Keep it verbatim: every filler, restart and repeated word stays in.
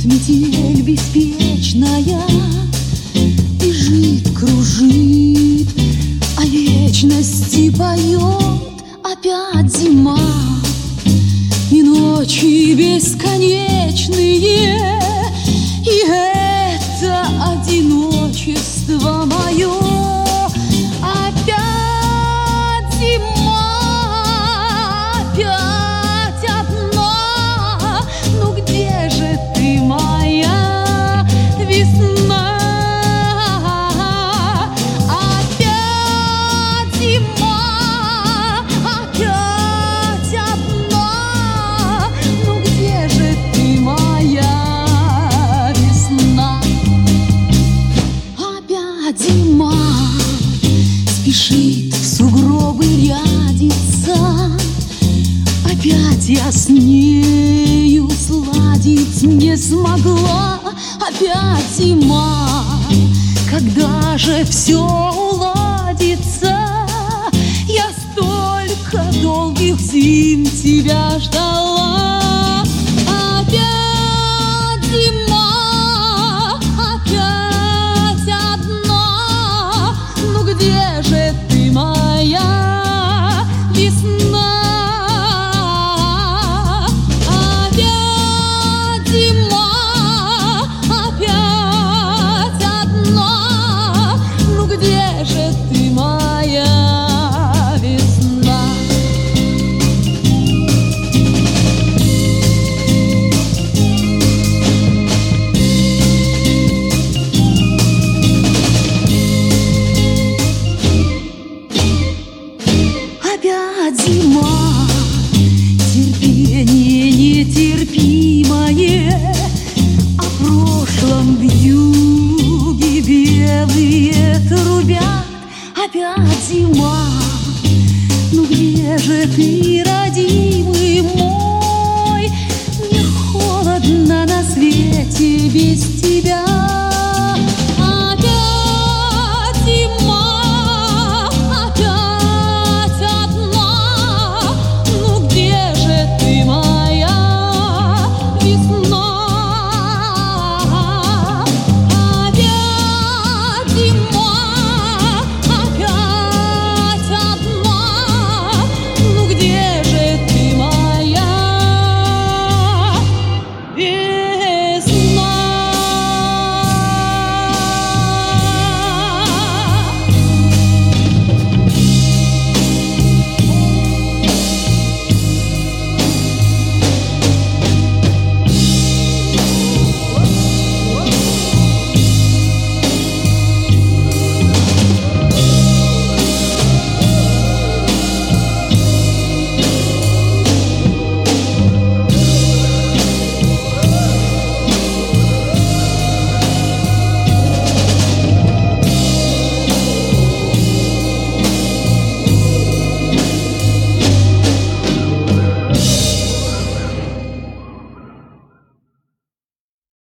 метель беспечная бежит, кружит, о вечности поет. Опять зима, и ночи бесконечные, и это одиночество мое. Опять зима, опять одна. Ну где же ты, моя весна? Опять зима, опять одна. Ну где же ты, моя весна? Опять зима спешит в сугробы рядиться. Опять я с нею сладить не смогла. Опять зима, когда же все уладится? Я столько долгих зим тебя ждала. Опять зима, опять одна. Ну где же ты, моя весна? Опять зима, опять одна. Ну где же ты, моя весна? Опять зима, терпение нетерпимое, о прошлом вьюги белые трубят. Опять зима, ну где же ты, родимый мой?